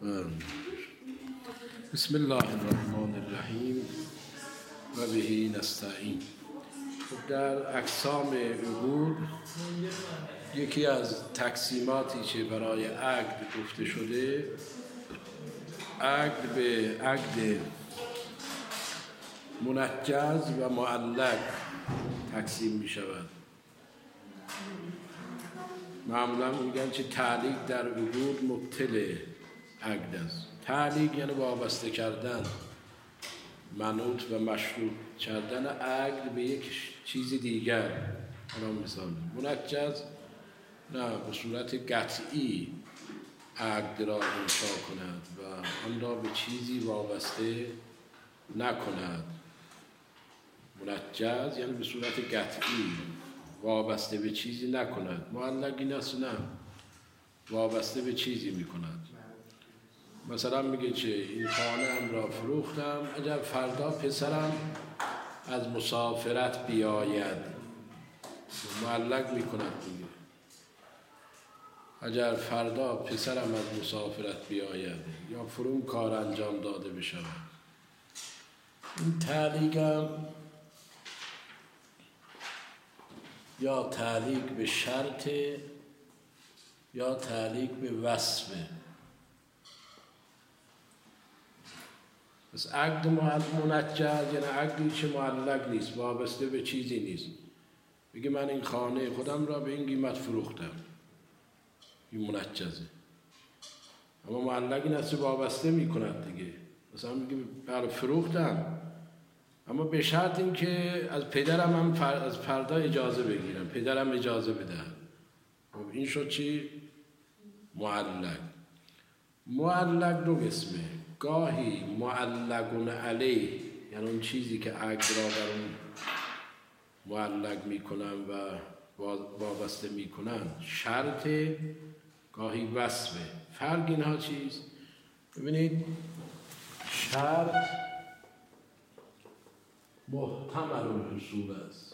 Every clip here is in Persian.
بسم الله الرحمن الرحیم و به نستعین. در اقسام عقود یکی از تقسیماتی که برای عقد گفته شده، عقد به عقد منجز و معلق تقسیم می شود. معمولا میگن که تعلیق در عقود مبطل عقد است. تعلیق یعنی وابسته کردن، منوط و مشروط کردن عقد به یک چیز دیگر. الان مثال منجز نه به صورت قطعی عقد را انشا کند و آن را به چیزی وابسته نکند. منجز یعنی به صورت قطعی وابسته به چیزی نکند. معلق این است نه وابسته به چیزی میکند. مثلا میگه که این خانه ام را فروختم، اگر فردا پسرم از مسافرت بیاید، معلق میکند دیگه. اگر فردا پسرم از مسافرت بیاید یا فرون کار انجام داده بشود. این تعلیقم یا تعلیق به شرط یا تعلیق به وصفه. پس عقد منجز یعنی عقدی که معلق نیست، وابسته به چیزی نیست. میگه من این خانه خودم را به این قیمت فروختم، این منجزه. اما معلق این است وابسته میکند دیگه. مثلا میگه بله فروختم، اما به شرط این که از پدرم هم از فردا اجازه بگیرم، پدرم اجازه بدهد. این شد چی؟ معلق. معلق دو قسمه. گاهی معلقون علیه یعنی اون چیزی که عقد را بر اون معلق میکنن و وابسته میکنن شرط، گاهی وصفه. فرق اینها چیست؟ ببینید شرط محتمل الحصول است،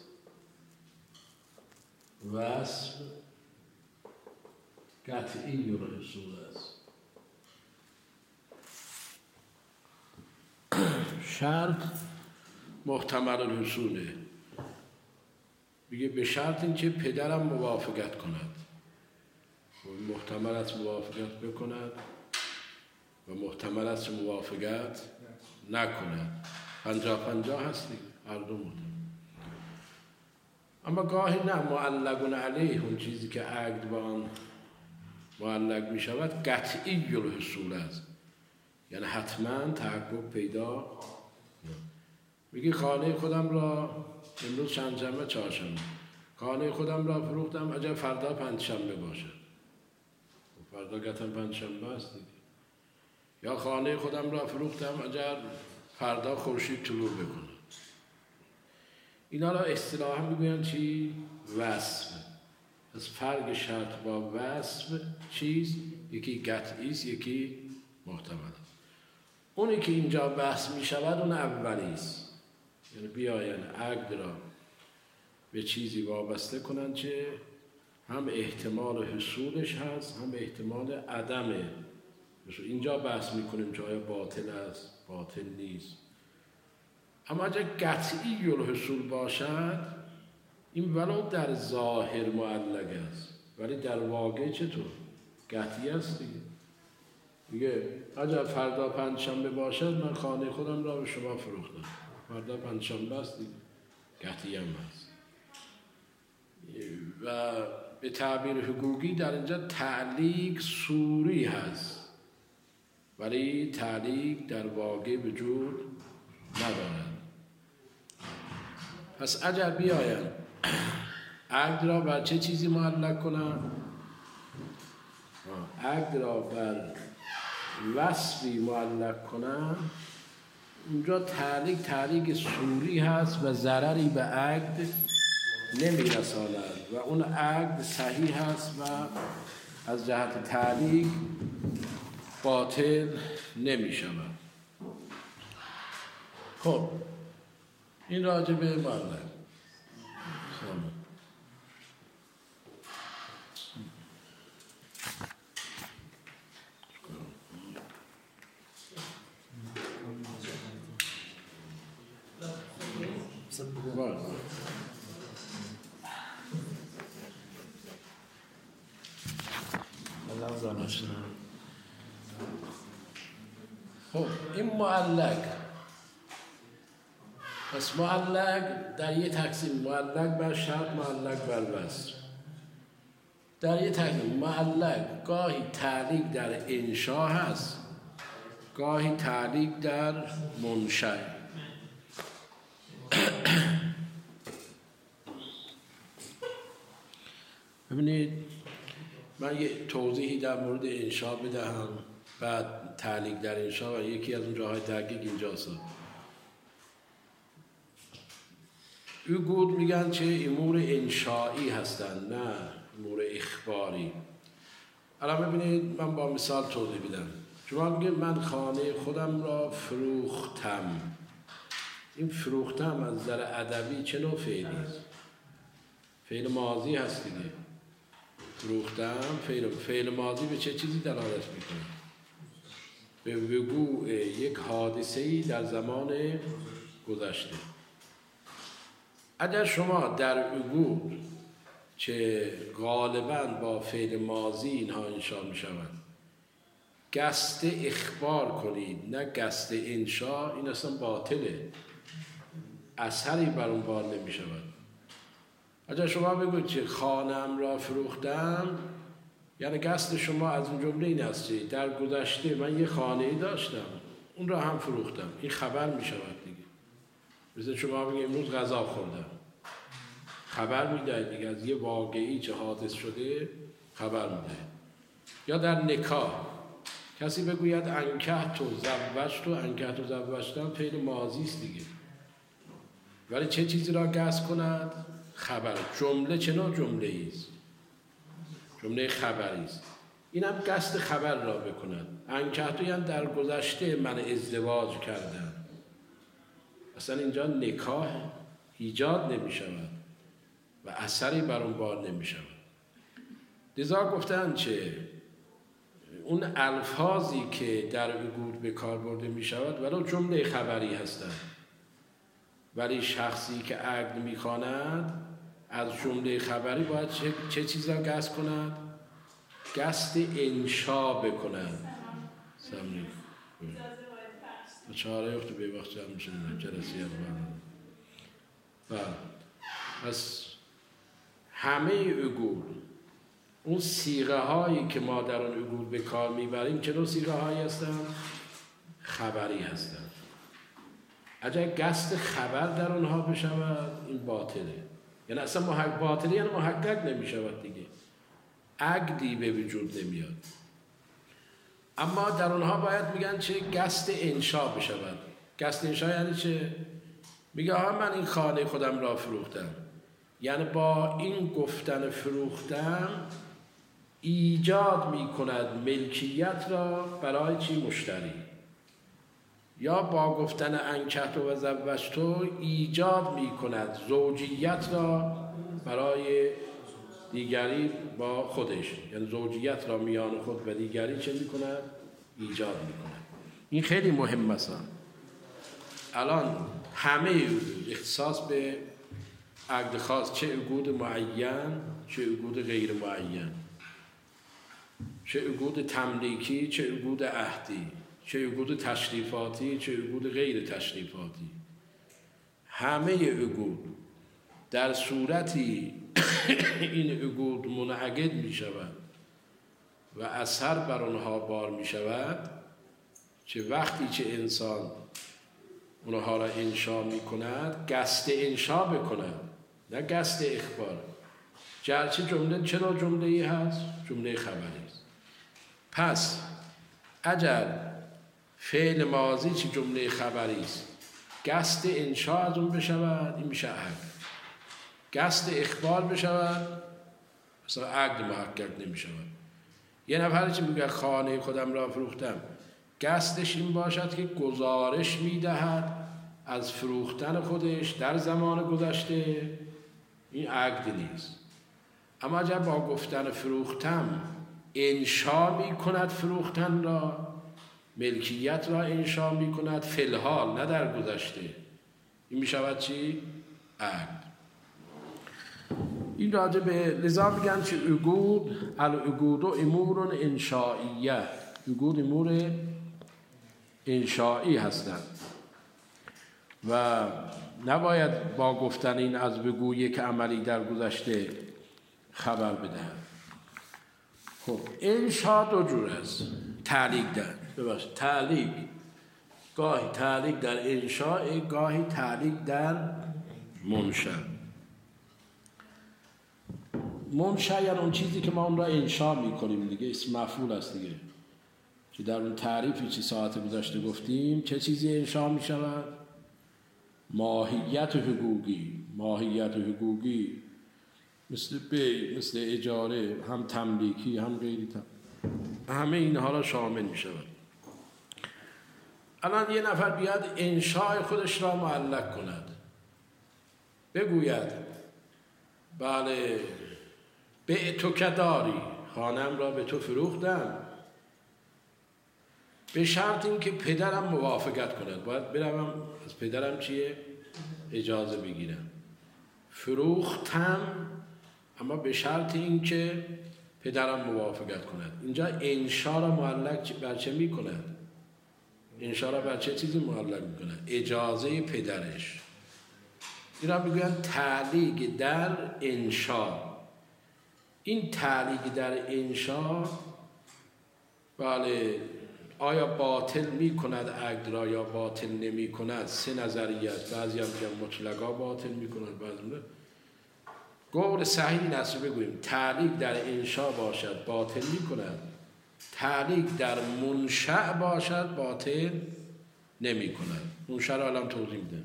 وصف قطعی الحصول است. شرط محتمل الحصوله، میگه به شرط این که پدرم موافقت کند. محتمل است موافقت بکند و محتمل است موافقت نکند. 50-50 هستی هر دو محتمل. اما گاهی نه معلقون علیه، اون چیزی که عقد با آن معلق می شود قطعی الحصول است، یعنی حتما تحقق پیدا. میگه خانه خودم را امروز چندشنبه چهارشنبه، خانه خودم را فروختم اگر فردا پنجشنبه باشد. فردا قطعا پنجشنبه است دیگه. یا خانه خودم را فروختم اگر فردا خورشید طلوع بکند. اینا را اصطلاحا میگویند چی؟ وصف. از فرق شرط با وصف چیز؟ یکی قطعی است، یکی محتمل است. اونی که اینجا بحث می شود اون اولی است، یعنی بیاین عقد را به چیزی وابسته کنند که هم احتمال حصولش هست هم احتمال عدمه. اینجا بحث می کنیم که آیا باطل است باطل نیست. اما اگر قطعی الحصول باشد این ولو در ظاهر معلق است ولی در واقع چطور؟ قطعی است دیگه. میگه اگر فردا پنجشنبه باشد من خانه خودم را به شما فروختم. فردا پنجشنبه است دیگه، قطعی هم هست. و به تعبیر حقوقی در اینجا تعلیق صوری هست ولی تعلیق در واقع وجود ندارد. پس اگر بیاین عقد را بر چه چیزی معلق کنن؟ عقد را بر وصفی معلق کنن، اونجا تعلیق صوری هست و ضرری به عقد نمیرساند و اون عقد صحیح هست و از جهت تعلیق باطل نمیشود. خب این راجع به معلق. خب این معلق، پس معلق در یه تقسیم معلق بر شرط، معلق بر وصل. در یه تقسیم معلق گاهی تعلیق در انشا هست، گاهی تعلیق در منشأ. ببینید من یه توضیحی در مورد انشا بدهم، بعد تعلیق در انشا و یکی از اون جاهای دقیق اینجاست. اوگود میگن چه امور انشایی هستن، نه امور اخباری. الان ببینید من با مثال توضیح بدم. شما میگید من خانه خودم را فروختم. این فروختم از نظر ادبی چه نوع فعلی است؟ فعل ماضی هست دیگه. فروختم فعل ماضی به چه چیزی دلالت میکنه؟ به وقوع یک حادثه‌ای در زمان گذشته. اگر شما در وقوع که غالباً با فعل ماضی اینها انشا می شود قصد اخبار کنید نه قصد انشا، این اصلا باطله، اثری بر اون بار نمی شود. اگر شما بگوید که خانم را فروختم، یعنی قصد شما از اون جمله این است که در گذشته من یه خانه‌ای داشتم اون را هم فروختم. این خبر می شود دیگه. مثل شما بگید امروز غذا خوردم، خبر میدهید دیگه، از یه واقعی که حادث شده خبر میدهید. یا در نکاح کسی بگوید انکحت و زوجت، و انکحت و زوجتم فعل ماضی است دیگه، ولی چه چیزی را قصد کند؟ خبر. جمله چه نوع جمله است؟ جمله خبری است. اینم قصد خبر را بکند. انکحت یعنی در گذشته من ازدواج کردم، اصلا اینجا نکاح ایجاد نمی شود و اثری بر اون بار نمی شود. لذا گفتن که اون الفاظی که در عقود به کار برده می شود ولو جمله خبری هستند، ولی شخصی که عقد می خواند از جمله خبری باید چه چیز را قصد کند؟ قصد انشا بکند. سمنی چهاره اخت به وقت جمع میشه جلسی از پس همه عقود، اون صیغه هایی که ما در اون عقود به کار میبریم چه نوع صیغه هایی هستن؟ خبری هستن. اگر قصد خبر در اونها بشود این باطله، یعنی اصلا باطله، یعنی محقق نمیشود دیگه، عقدی به وجود نمیاد. اما در اونها باید میگن چه قصد انشا بشود. قصد انشا یعنی چه؟ میگه ها من این خانه خودم را فروختم، یعنی با این گفتن فروختم ایجاد میکند ملکیت را برای چی؟ مشتری. یا با گفتن انکحت و زوجت ایجاد میکند زوجیت را برای دیگری با خودش، یعنی زوجیت را میان خود و دیگری چه میکند؟ ایجاد میکند. این خیلی مهم است. الان همه اختصاص به عقد خاص، چه عقود معین چه عقود غیر معین، چه عقود تملیکی چه عقود عهدی، چه عقود تشریفاتی چه عقود غیر تشریفاتی، همه عقود در صورتی این عقود منعقد می شود و اثر بر آنها بار می شود که وقتی که انسان اونها را انشا می کند قصد انشا بکند نه قصد اخبار. گرچه جمله چرا جمله ای هست؟ جمله خبری است. پس اگر فعل ماضی چه جمله خبری است قصد انشا از اون بشود این میشه عقد. قصد اخبار بشود مثلا عقد محقق نمی شود. یه نفری که میگه خانه خودم را فروختم قصدش این باشد که گزارش میدهد از فروختن خودش در زمان گذشته، این عقد نیست. اما اگر با گفتن فروختم انشا می کند فروختن را، ملکیت را انشا می کند فی الحال نه در گذشته، این می شود چی؟ عقد. این راجع به لذا میگن که عقود العقود و امور انشائیه، عقود امور انشائی هستند و نباید با گفتن این از بگو یک عملی در گذشته خبر بدهد. خب انشا دو جور است. تعلیق در تعلیق، گاهی تعلیق در انشاء، گاهی تعلیق در منشأ. منشأ یعنی اون چیزی که ما اون را انشا میکنیم دیگه، اسم مفعول است دیگه، که در اون تعریفی چی ساعت گذشته گفتیم چه چیزی انشا میشود؟ ماهیت حقوقی. ماهیت حقوقی مثل بی، مثل اجاره، هم تملیکی هم غیری همه اینها را شامل می شود. الان یه نفر بیاد انشاء خودش را معلق کند، بگوید بله بعتو کداری، خانم را به تو فروختم، به شرط این که پدرم موافقت کند. باید بروم از پدرم چیه؟ اجازه بگیرم. فروختم اما به شرط این که پدرم موافقت کند. اینجا انشا را معلق بر چه می کند؟ انشا را بر چه چیزی معلق می کند؟ اجازه پدرش. این را میگویند تعلیق در انشا. این تعلیق در انشا بله آیا باطل می کند عقد را یا باطل نمی کند؟ سه نظریه است. بعضی هم میگن مطلقا باطل می کند، بعضی میگن قول صحیح نصر بگوییم تعلیق در انشا باشد باطل می کند، تعلیق در منشأ باشد باطل نمی کند. منشأ را الان توضیح میدم.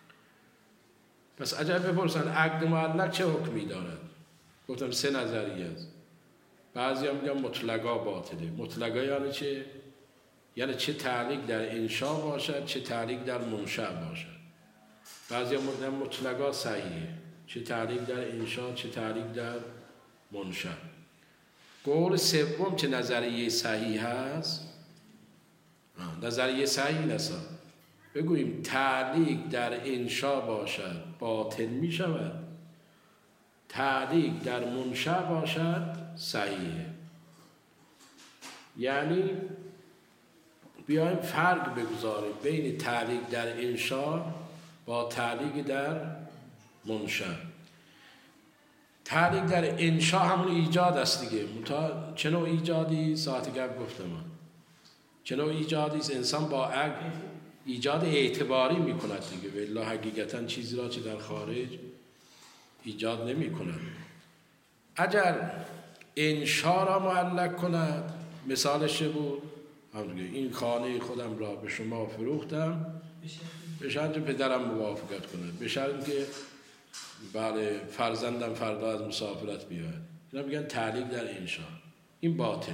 پس اگر بپرسن عقد معلق چه حکمی دارد؟ گفتم سه نظریه است. بعضی هم میگن مطلقا باطله. مطلقا یعنی چه؟ یعنی چه تعلیق در انشا باشد چه تعلیق در منشأ باشد. بعضی هم میگن مطلقا صحیحه، چه تعلیق در انشا چه تعلیق در منشأ. قول سوم چه نظریه صحیح هست؟ نظریه صحیح نسا بگوییم تعلیق در انشا باشد باطل می شود، تعلیق در منشأ باشد صحیحه. یعنی بیایم فرق بگذاریم بین تعلیق در انشا با تعلیق در منشأ. تعلیق در انشا همون ایجاد است دیگه. چه نوع ایجادی؟ ساعت قبل گفتم چه نوع ایجادی است؟ انسان با عقل ایجاد اعتباری می کند دیگه، والله حقیقتا چیزی را چه در خارج ایجاد نمی کند. اگر انشا را معلق کند، مثالش چه بود؟ این خانه خودم را به شما فروختم به شرط پدرم موافقت کند، به شرط که بله فرزندم فردا از مسافرت بیاید. اینا میگن تعلیق در انشا. این باطله.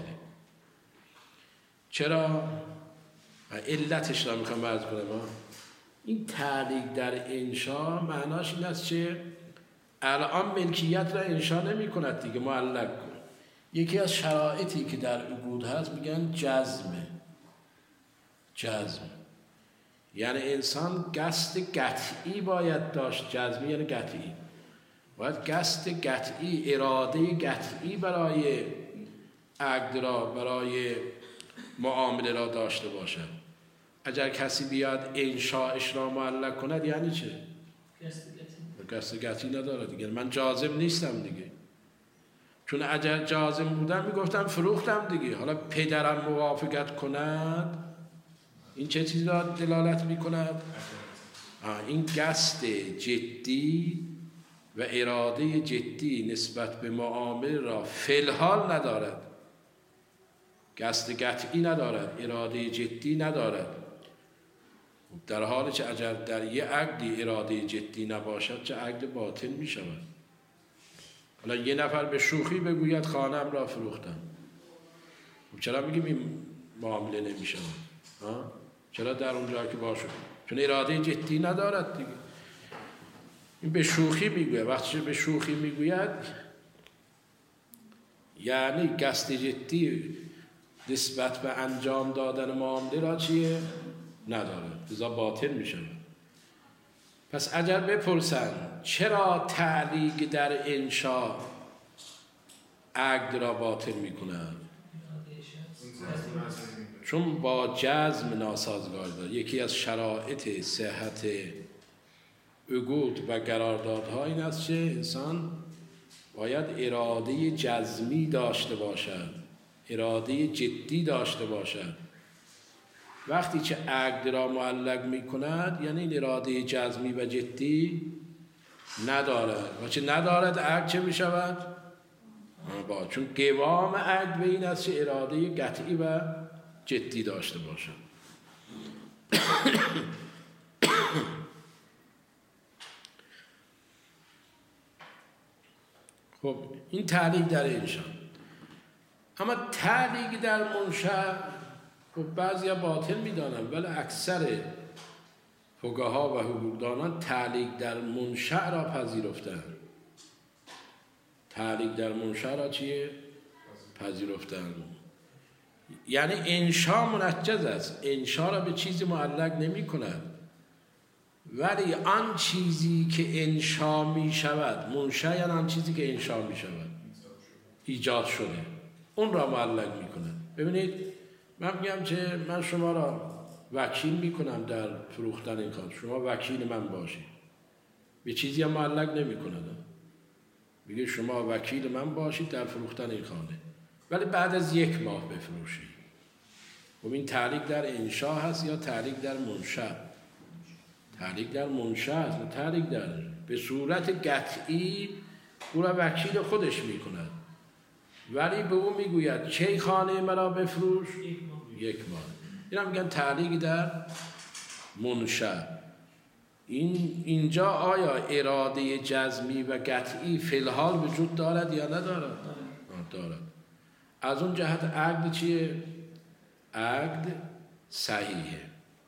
چرا؟ علتش را میخوام عرض کنم. این تعلیق در انشا معناش این است که الان ملکیت را انشا نمی کند دیگه، معلق کن. یکی از شرایطی که در عقود هست میگن جزمه. جزم یعنی انسان قصد قطعی باید داشت. جزمی یعنی قطعی. باید قصد قطعی، اراده قطعی برای عقد را، برای معامله را داشته باشد. اگر کسی بیاد انشاءش را معلق کند یعنی چه؟ قصد قطعی نداره دیگه. من جازم نیستم دیگه. چون اگر جازم بودم میگفتم فروختم دیگه. حالا پدرم موافقت کند، این چه چیزی را دلالت میکند؟ این قصد جدی و اراده جدی نسبت به معامله را فی‌الحال ندارد. قصد قطعی ندارد، اراده جدی ندارد. در حالی که اگر در یه عقدی اراده جدی نباشد چه عقد باطل می شود. حالا یه نفر به شوخی بگوید خانم را فروختم، چرا میگیم این معامله نمی شود؟ چرا در اونجا که باشه؟ چون اراده جدی ندارد دیگه. این به شوخی میگوید. وقتی به شوخی میگوید یعنی قصد جدی نسبت به انجام دادن معامله را چیه؟ نداره، لذا باطل میشه. پس اگر بپرسن چرا تعلیق در انشا عقد را باطل میکنن؟ چون با جزم ناسازگار دارد. یکی از شرایط صحت عقود و قراردادها این است که انسان باید اراده جزمی داشته باشد، اراده جدی داشته باشد. وقتی که عقد را معلق می کند یعنی این اراده جزمی و جدی ندارد و چه ندارد عقد چه می شود؟ چون قوام عقد به این است که اراده قطعی و جدی داشته باشد. خب این تعلیق در انشا. اما تعلیق در منشأ خب بعضی ها باطل میدانن، ولی اکثر فقها و حقوقدانان تعلیق در منشأ را پذیرفتن. تعلیق در منشأ را چیه؟ پذیرفتن. یعنی انشا منجز است، انشا را به چیزی معلق نمی کند، ولی آن چیزی که انشا می شود، منشأ یعنی آن چیزی که انشا می شود، ایجاد شده، اون را معلق می کند. ببینید من میگم که من شما را وکیل می کنم در فروختن این کار، شما وکیل من باشید، به چیزی هم معلق نمی کند. میگه شما وکیل من باشید در فروختن این خانه، ولی بعد از 1 ماه بفروشید. خب این تعلیق در انشا هست یا تعلیق در منشأ؟ تعلیق در منشأ هست، تعلیق در به صورت قطعی او را وکیل خودش میکند، ولی به او میگوید چه خانه مرا بفروش؟ 1 ماه. این هم میگن تعلیق در منشأ. اینجا آیا اراده جزمی و قطعی فی الحال وجود دارد یا ندارد؟ دارد. از اون جهت عقد چیه؟ عقد صحیحه.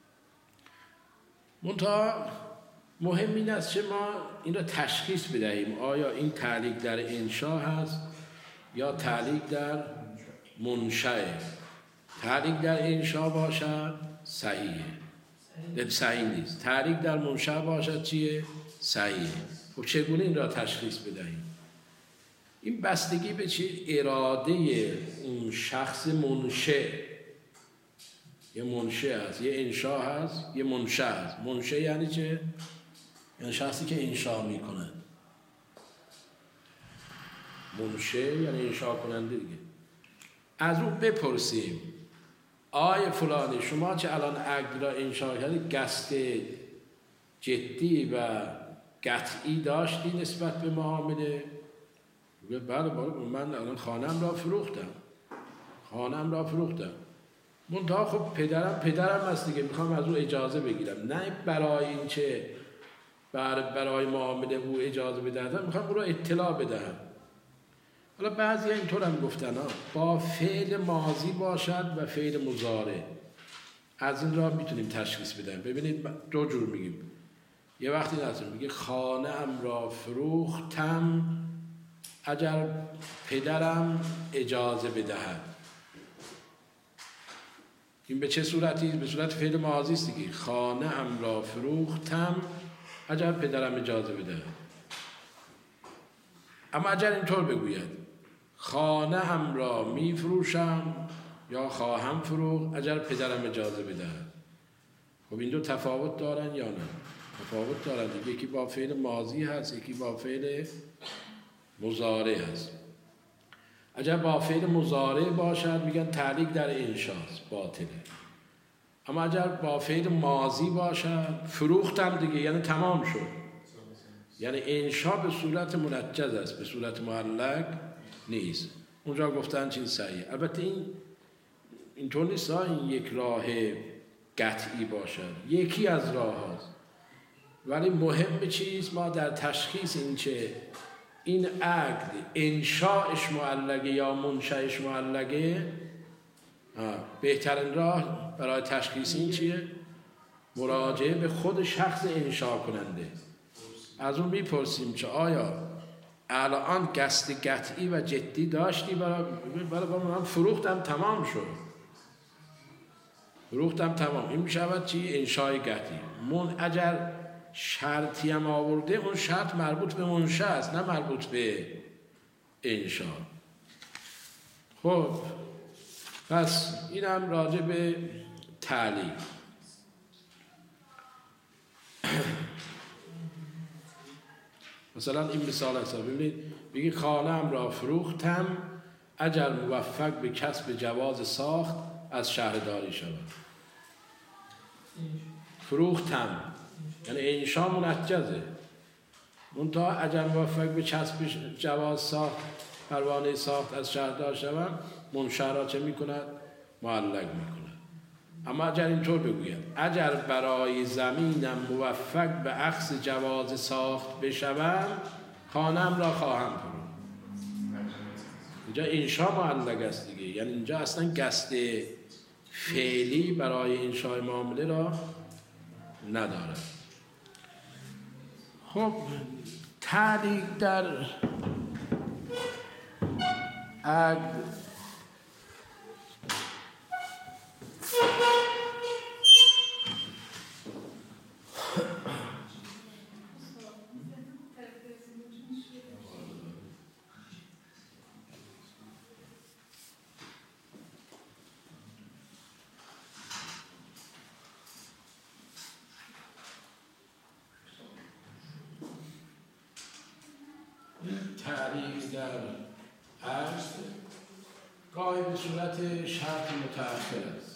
منتها مهم این است که ما این را تشخیص بدهیم آیا این تعلیق در انشا هست یا تعلیق در منشأ. تعلیق در انشا باشد صحیحه، صحیح نیست. تعلیق در منشأ باشد چیه؟ صحیحه. خب چگونه این را تشخیص بدهیم؟ این بستگی به چی؟ اراده اون شخص منشأ. یه منشأ هست، یه انشا هست، یه منشأ هست. منشأ یعنی چه؟ یعنی شخصی که انشا میکنه. منشأ یعنی انشا کننده دیگه. از اون بپرسیم آیا فلانی شما چه الان عقد را انشا کردید قصد جدی و قطعی داشتی نسبت به معامله؟ بله من الان خانم را فروختم. منتها خب پدرم هست دیگه، میخوام از او اجازه بگیرم، نه برای این چه برای معامله او اجازه بدهم، میخوام او را اطلاع بدهم. حالا بعضی اینطور هم گفتن با فعل ماضی باشد و فعل مضارع. از این راه میتونیم تشخیص بدیم. ببینید 2 جور میگیم. یه وقتی نظر میگه خانه ام را فروختم اگر پدرم اجازه بدهد. این به چه صورتی؟ به صورت فعل ماضی است دیگه. خانه ام را فروختم اگر پدرم اجازه بدهد. اما اگر اینطور بگوید خانه ام را میفروشم یا خواهم فروخت اگر پدرم اجازه بدهد، خب این 2 تفاوت دارن یا نه؟ تفاوت دارن دیگه. یکی با فعل ماضی هست، یکی با فعل مضارع هست. اگر با فعل مضارع باشد میگن تعلیق در انشاست، باطله. اما اگر با فعل ماضی باشد فروختم دیگه، یعنی تمام شد، یعنی انشا به صورت منجز است، به صورت معلق نیست. اونجا گفتن چیز صحیح. البته اینطور نیست این یک راه قطعی باشد، یکی از راه هاست، ولی مهم چیز ما در تشخیص این چه این عقد انشاءش معلقه یا منشأش معلقه. بهترین راه برای تشخیص این چیه؟ مراجعه به خود شخص انشاء کننده. از اون میپرسیم که آیا الان قصد قطعی و جدی داشتی برای من فروختم تمام شد، فروختم تمام، این میشود چی؟ انشاء قطعی. اگر شرطی هم آورده، اون شرط مربوط به منشأ است نه مربوط به انشا. خب پس این هم راجع به تعلیق. مثلا این مثال هست، ببینید بگی خانه‌ام را فروختم اگر موفق به کسب جواز ساخت از شهرداری شود. فروختم یعنی انشا منجزه، منتها اگر موفق به کسب جواز ساخت، پروانه ساخت از شهردار شود، منشأ را چه میکند؟ معلق میکند. اما اگر اینطور بگوید اگر برای زمینم موفق به اخذ جواز ساخت بشوم خانه‌ام را خواهم فروخت، اینجا انشا معلق است دیگه، یعنی اینجا اصلا قصد فعلی برای انشای معامله را ندارد. خب تعلیق در عقد تعلیق در عقد گاهی به صورت شرط متأخر است،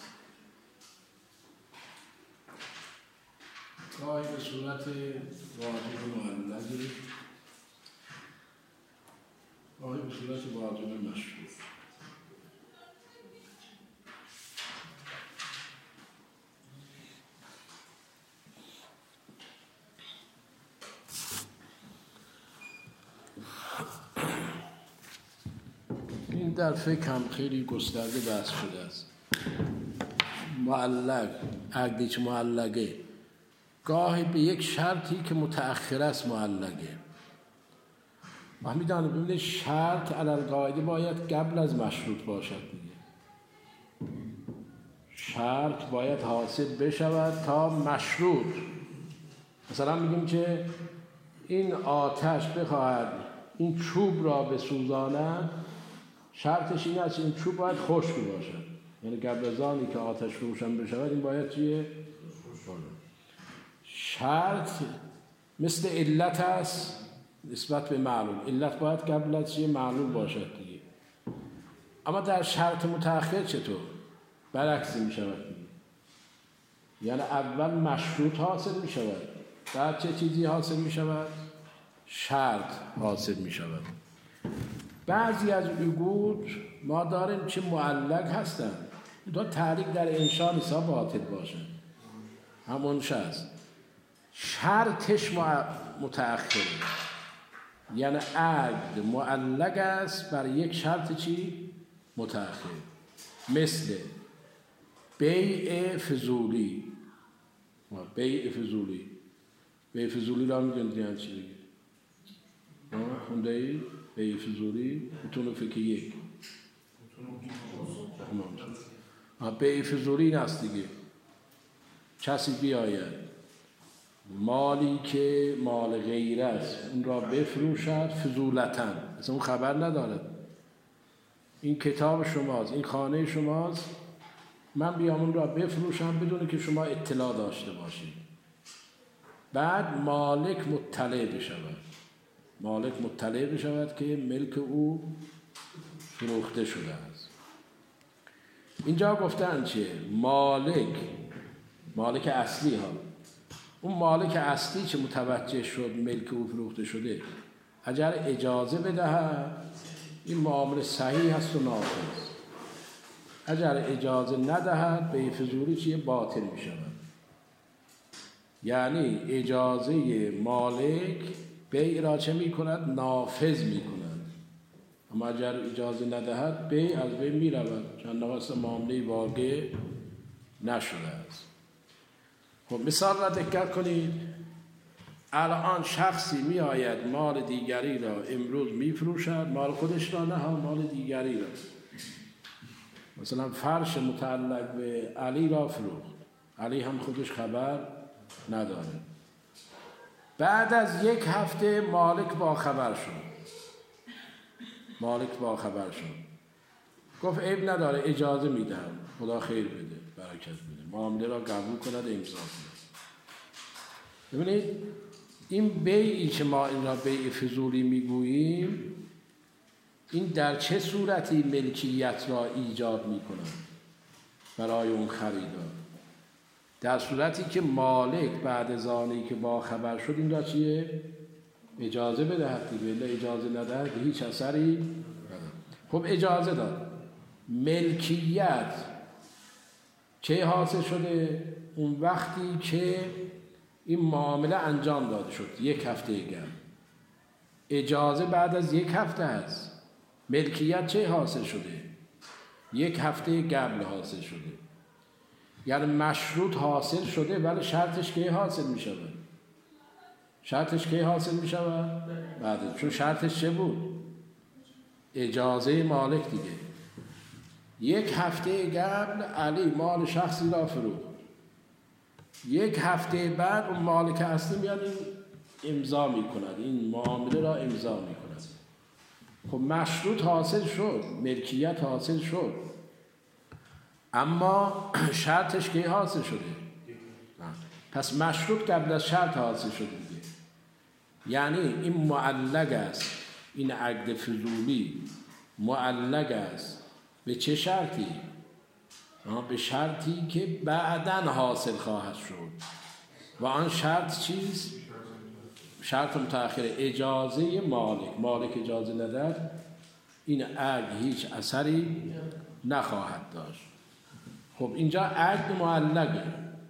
گاهی به صورت واجب معلقی، گاهی به صورت واجب مشروط. این در فقه هم خیلی گسترده بحث شده است. معلق، عقدی که معلقه گاهی به یک شرطی که متأخر است معلقه. ما می‌دانیم ببینید شرط علی القاعده باید قبل از مشروط باشد دیگه. شرط باید حاصل بشود تا مشروط. مثلا میگیم که این آتش بخواهد این چوب را بسوزاند، شرطش این است این چوب باید خشک باشد، یعنی قبل از آنی که آتش روشن بشود این باید چیه؟ شرط مثل علت است نسبت به معلول، علت باید قبل از چیه؟ معلول باشد دیگه. اما در شرط متأخر چطور؟ برعکسی می شود دیگه. یعنی اول مشروط حاصل می شود، بعد چه چیزی حاصل می شود؟ شرط حاصل می شود. بعضی از عقود ما داریم که معلق هستند، دو تعلیق در انشا نیست باطل باشند، همون است. شرطش متأخره، یعنی عقد معلق است بر یک شرط چی؟ متأخر. مثل بیع فضولی. بیع فضولی، بیع فضولی را میدونید یعنی چی دیگه؟ خونده ای؟ بیع فضولی متون فقه یک. بیع فضولی این است دیگه، کسی بیاید مالی که مال غیر است اون را بفروشد فضولتاً، مثلا اون خبر ندارد این کتاب شماست، این خانه شماست، من بیام اون را بفروشم بدون که شما اطلاع داشته باشید. بعد مالک مطلع بشود، مالک مطلع بشود که ملک او فروخته شده است. اینجا گفتن چه؟ مالک اصلی ها، اون مالک اصلی که متوجه شد ملک او فروخته شده اگر اجازه بدهد این معامله صحیح هست و نافذ، اگر اجازه ندهد به فضولی چیه؟ باطل می شود. یعنی اجازه مالک بیع را چه می کند؟ نافذ می کند. اما اگر اجازه ندهد بیع از بین می رود، چند نقص معامله واقع نشده است. خب مثال را دقت کنید. الان شخصی می آید مال دیگری را امروز می فروشد، مال خودش را نه، مال دیگری را. مثلا فرش متعلق به علی را فروخت، علی هم خودش خبر نداره. بعد از 1 هفته مالک باخبر شد. گفت عیب نداره، اجازه میدم، خدا خیر بده، برکت بده، معامله را قبول کند، امضا کند. ببینید این بیعی که ما این را بیع فضولی میگوییم، این در چه صورتی ملکیت را ایجاد میکند برای اون خریدار؟ در صورتی که مالک بعد از آنی که با خبر شد این را چیه؟ اجازه بدهد دیگه، اجازه ندهد هیچ اثری نداره. خب اجازه داد، ملکیت چه حاصل شده؟ اون وقتی که این معامله انجام داده شد 1 هفته قبل. اجازه بعد از 1 هفته است. ملکیت چه حاصل شده؟ 1 هفته قبل حاصل شده. یعنی مشروط حاصل شده، ولی شرطش که حاصل می شود؟ بعد، چون شرطش چه بود؟ اجازه مالک دیگه. 1 هفته قبل علی مال شخصی را فروخت، 1 هفته بعد اون مالک اصلی میاد این امضا میکند، این معامله را امضا میکند. خب مشروط حاصل شد، ملکیت حاصل شد، اما شرطش که حاصل شده؟ پس مشروط قبل از شرط حاصل شده دیگه. یعنی این معلق است، این عقد فضولی معلق است به چه شرطی؟ به شرطی که بعداً حاصل خواهد شد. و آن شرط چیست؟ شرط متأخر، اجازه مالک اجازه نداد، این عقد هیچ اثری نخواهد داشت. خب اینجا عقد معلقه.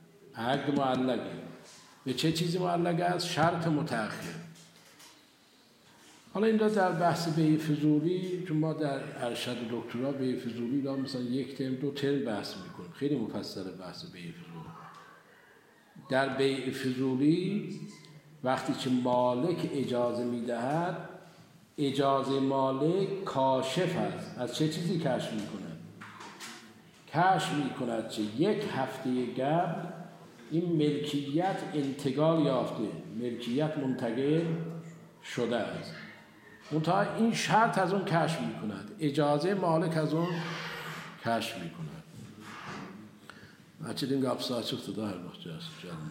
به چه چیزی معلق است؟ شرط متأخر. حالا این را در بحث بیع فضولی، چون ما در ارشد دکترا بیع فضولی را مثلا 1 ترم 2 ترم بحث میکنیم، خیلی مفصل بحث بیع فضولی. در بیع فضولی وقتی که مالک اجازه میدهد، اجازه مالک کاشف است. از چه چیزی کشف میکند؟ کشف میکند که 1 هفته قبل این ملکیت انتقال یافته، ملکیت منتقل شده است. منتها این شرط از اون کشف میکند، اجازه مالک از اون کشف میکند. açılın kapısı açıktı da her bakacağız canım.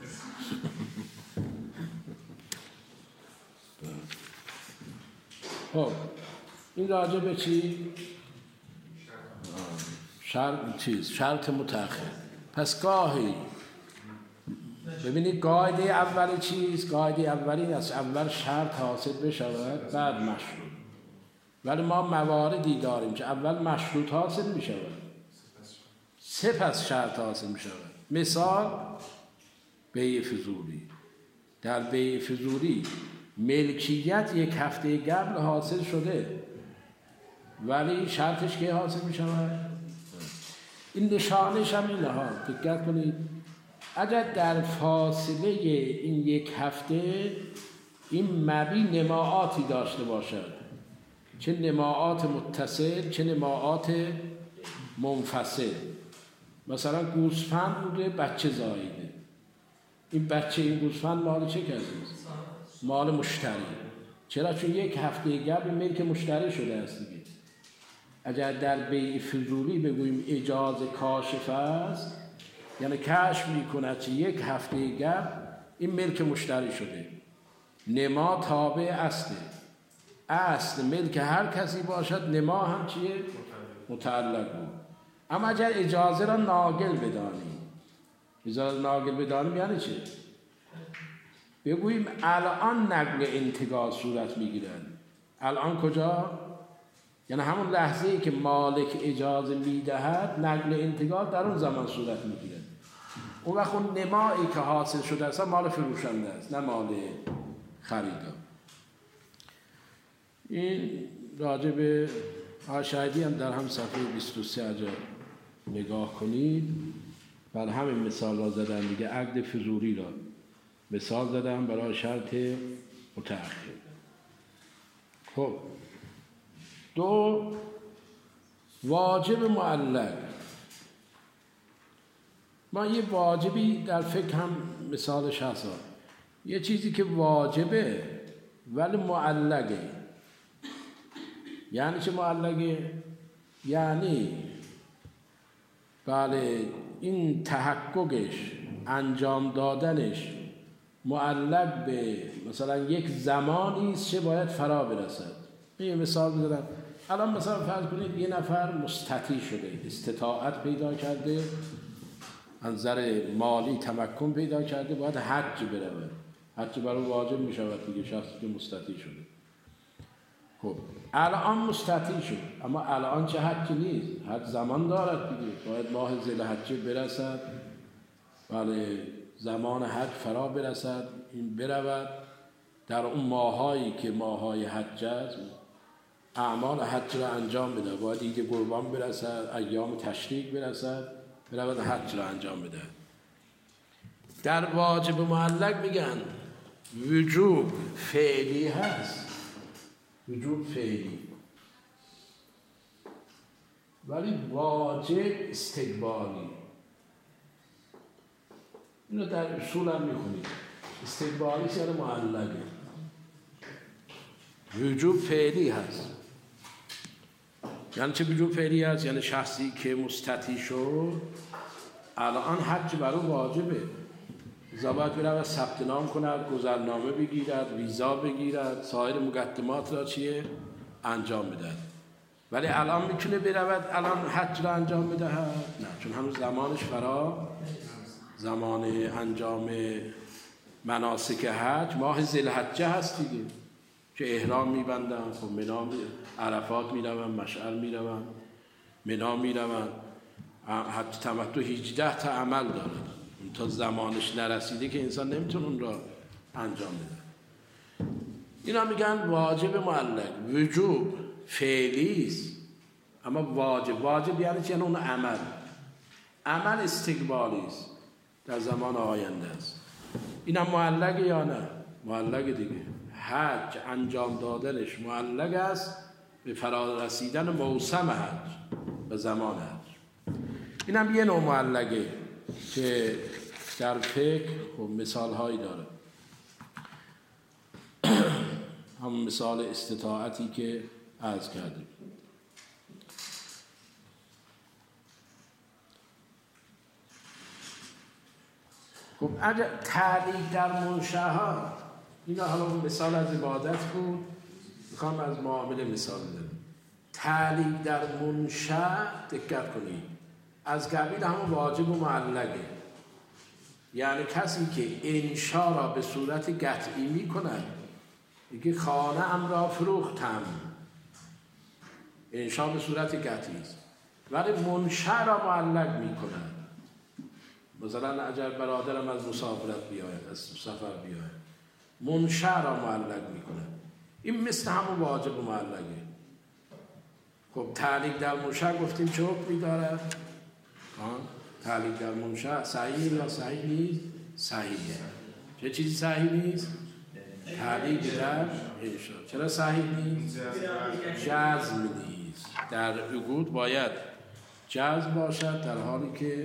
خب این راجع به چی؟ شرط متأخر. پس گاهی ببینید قاعده اولی چیست؟ قاعده اولی از اول شرط حاصل بشود بعد مشروط. ولی ما مواردی داریم که اول مشروط حاصل می شود سپس شرط حاصل می شود. مثال بیع فضولی. در بیع فضولی ملکیت 1 هفته قبل حاصل شده، ولی شرطش که حاصل می شود؟ این نشانش هم اینه ها، دقت کنید. اگر در فاصله این 1 هفته این مبی نماعاتی داشته باشد، چه نماعات متصل چه نماعات منفصل. مثلا گوسفند بوده بچه زاییده، این بچه این گوسفند مال چه کسی است؟ مال مشتری. چرا؟ چون 1 هفته قبل ملک مشتری شده است دیگه. اگر در بیع فضولی بگوییم اجازه کاشف است، یعنی کشف میکند که 1 هفته قبل این ملک مشتری شده. نما تابع اصل ملک هر کسی باشد، نما هم چیه؟ متعلق بود. اما اگر اجازه را ناقل بدانیم، یعنی چه؟ بگوییم الان نقل انتقال صورت میگیرد. الان کجا؟ یعنی همون لحظه ای که مالک اجازه میدهد نقل انتقال در اون زمان صورت میگیرد. اون وقت اون نمایی که حاصل شده است مال فروشنده است، نه مال خریدار. این راجع به شاهدی هم در هم صفحه 23 اجا نگاه کنید. بر همین مثال را زدن دیگه، عقد فضولی را مثال زدم برای شرط متأخر. خب 2 واجب معلق. ما یه واجبی در فقه هم مثالش هست، یه چیزی که واجبه ولی معلقه. یعنی چه معلقه؟ یعنی بله این تحققش، انجام دادنش معلق به مثلا یک زمانی است که باید فرا برسد. یه مثال بزنم. الان مثلا فرض کنید یه نفر مستطیع شده، استطاعت پیدا کرده، از نظر مالی تمکن پیدا کرده، باید حج برود. حج برای واجب می شود دیگه، شخصی که مستطیع شده. خب الان مستطیع شد، اما الان چه حجی نیست، حج زمان دارد دیگه، باید ماه ذوالحجه برسد، بله زمان حج فرا برسد، این برود در اون ماهایی که ماهای حج است اعمال حج را انجام بده، باید عید قربان برسد، ایام تشریق برسد، برود حج را انجام بده. در واجب معلق میگن وجوب فعلی هست، وجوب فعلی، ولی واجب استقبالی. اینو در اصول هم میخونید، استقبالی یعنی معلقه. وجوب فعلی هست. یعنی چه وجوب فعلی هست؟ یعنی شخصی که مستطیع شد الان حج برای واجبه، باید برود ثبت نام کند، گذرنامه بگیرد، ویزا بگیرد، سایر مقدمات را چیه انجام بدهد. ولی الان میتونه برود الان حج را انجام بدهد؟ نه، چون هنوز زمانش فرا، زمان انجام مناسک حج ماه ذوالحجه هست دیگه، که احرام میبندن، خب منا عرفات میرون، مشعر میرون، منا میرون. حج تمتع 18 تا عمل داره، تا زمانش نرسیده که انسان نمیتونه اون را انجام بده. اینا میگن واجب معلق. وجوب فعلی است اما واجب یعنی چه؟ یعنی اون عمل استقبالی است، در زمان آینده است. اینا معلق یا نه؟ معلق دیگه. حج انجام دادنش معلق است به فرا رسیدن موسم حج و زمان حج. اینم یه نوع معلقه که در فقه خب مثال هایی داره. هم مثال استطاعتی که عرض کردیم. خب اگر تعلیق در منشأها، اینا حالا مثال از عبادت بود، میخوام از معامله مثال بزنم. تعلیق در منشأ دقت کنید از قبیل همون واجب و معلقه. یعنی کسی که انشا را به صورت قطعی می کند، میگه خانه ام را فروختم، انشا به صورت قطعی است، ولی منشأ را معلق می کند. مثلا اگر برادرم از مسافرت بیاید، از سفر بیاید، منشأ را معلق می کند. این مثل همون واجب و معلقه. خب تعلیق در منشأ گفتیم چه حکمی دارد؟ تعلیق در منشأ صحیح یا صحیح نیست؟ صحیحه. چه چیزی صحیح نیست؟ تعلیق در انشا. چرا صحیح نیست؟ جزم نیست. در عقود باید جزم باشد، در حالی که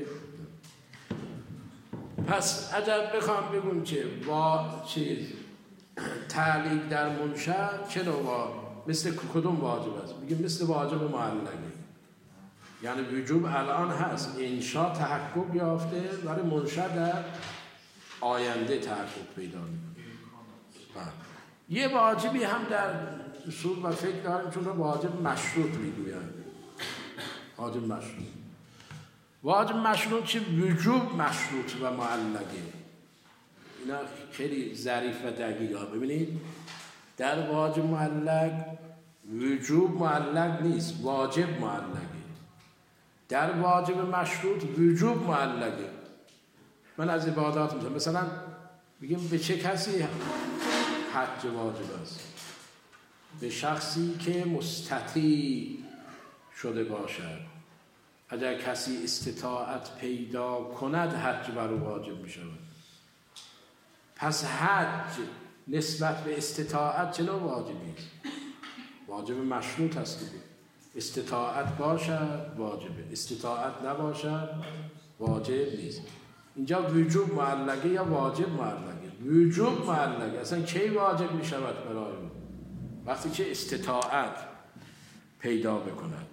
پس اگر بخوام بگم که با چیز تعلیق در منشأ چه نوع مثل کدوم واجب است؟ میگه مثل واجب معلقه. یعنی وجوب الان هست، انشا تحقق یافته، ولی منشأ در آینده تحقق پیدا میکنه. یه واجبی هم در اصول و فقه داریم چون واجب مشروط میگویند. واجب مشروط. واجب مشروط چه؟ وجوب مشروط و معلقه. اینا خیلی ظریف و دقیقه. ببینید در واجب معلق وجوب معلق نیست، واجب معلقه. در واجب مشروط وجوب معلقه. من از عبادات میگم مثلا میگم به چه کسی حج واجب است؟ به شخصی که مستطیع شده باشد. اگر کسی استطاعت پیدا کند حج بر او واجب می شود. پس حج نسبت به استطاعت چه نوع واجبی است؟ واجب مشروط است دیگه. استطاعت باشد واجبه، استطاعت نباشد واجب نیست. اینجا وجوب معلقه یا واجب معلقه؟ وجوب معلقه. اصلا کی واجب می شود برای او؟ وقتی که استطاعت پیدا بکند.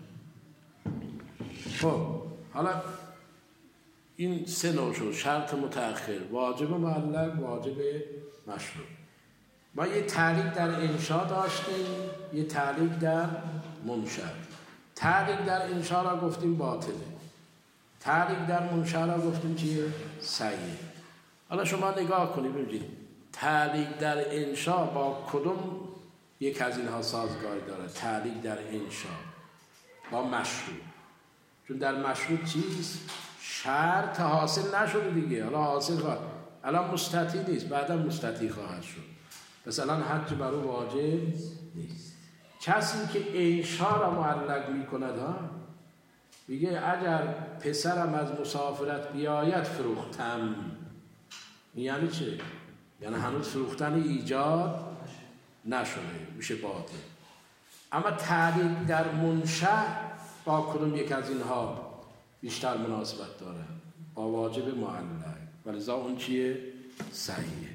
خب حالا این سه نوع شد: شرط متأخر، واجب معلق، واجب مشروط. ما یه تعلیق در انشاء داشتیم، یه تعلیق در منشأ. تعلیق در انشاء را گفتیم باطله، تعلیق در منشأ را گفتیم چیه؟ صحیح. حالا شما نگاه کنید ببینید تعلیق در انشاء با کدوم یک از اینها سازگاری داره؟ تعلیق در انشاء با مشروط. چون در مشروط چیست؟ شرط حاصل نشده دیگه، حالا حاصل خواهد، الان مستطیع نیست، بعدا مستطیع خواهد شد، پس الان حج بر او واجب نیست. کسی که انشاء را معلق می کند میگه اگر پسرم از مسافرت بیاید فروختم. یعنی چه؟ یعنی هنوز فروختن ایجاد نشده، میشه باطل. اما تعلیق در منشأ با کدوم یک از اینها بیشتر مناسبت داره؟ با واجب معلق، ولذا اون چیه؟ صحیحه.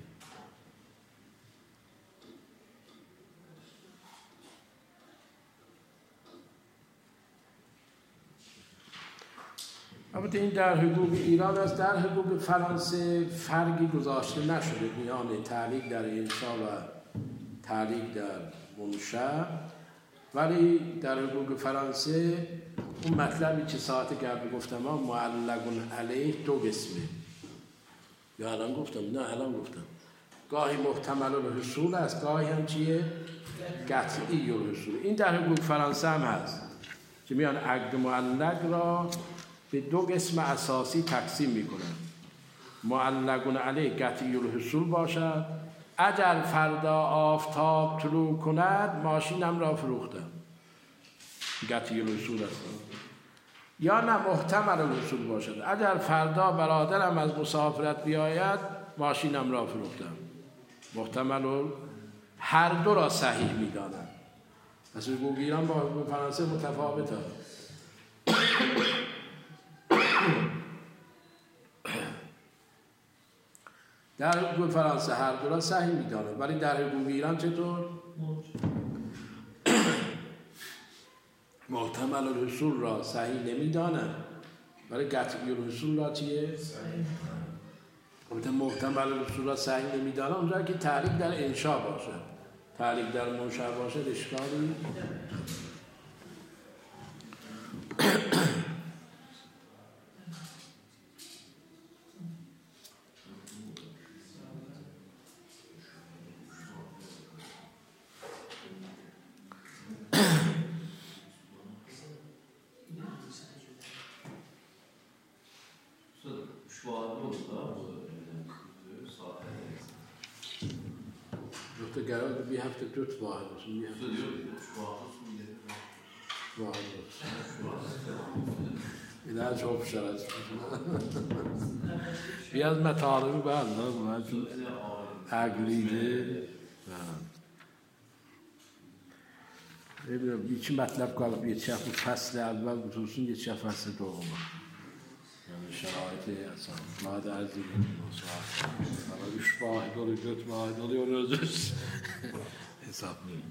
البته این در حقوق ایران است، در حقوق فرانسه فرقی گذاشته نشده میان تعلیق در انشاء و تعلیق در منشأ، ولی در حقوق فرانسه اون مطلبی که ساعت قبل گفتم معلق علیه دو قسمه. یا الان گفتم؟ نه الان گفتم. گاهی محتمل الحصول است، گاهی هم چیه؟ قطعی الحصول. این در حقوق فرانسه هم هست که میان عقد معلق را به دو قسم اساسی تقسیم میکنن. معلق علیه قطعی الحصول باشد، اگر فردا آفتاب طلوع کند ماشینم را فروختم، قطعی الحصول است. یا نه محتمل الحصول باشد، اگر فردا برادرم از مسافرت بیاید ماشینم را فروختم، محتمل. هر دو را صحیح میدانند. پس حقوق ایران با حقوق فرانسه متفاوته. در حقوق فرانسه هر دو را صحیح میدانه، ولی در حقوق ایران چطور؟ محتمل الحصول را صحیح نمیدانه، ولی قطعی الحصول را چیه؟ صحیح. محتمل الحصول را صحیح نمیدانه اونجا که تعلیق در انشاء باشه، تعلیق در منشأ باشه اشکالی. Vi har haft ett dödsvarande som vi har haft. Det är så uppsatt. Vi har med talar med andra och man äglige. Bir iki mətlab qalıb yetişən fəsl əvvəl qutusun, yetişən fəsl doğma. Yəni şəraiti əsən. Madə ərz edin. Ama 3 vahid oluyor, 4 vahid oluyor, özür. Hesaplayın.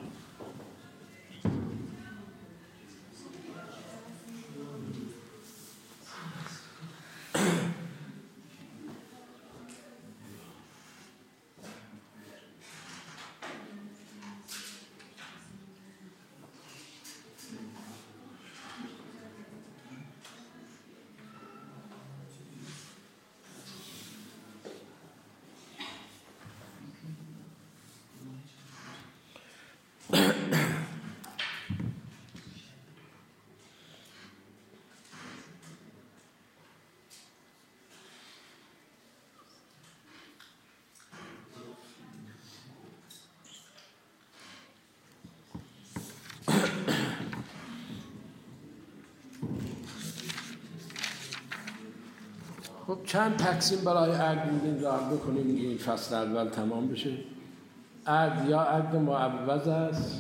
خب چند تقسیم برای عقد میدیم راه بکنیم این فصل اول تمام بشه. عقد یا عقد معوض است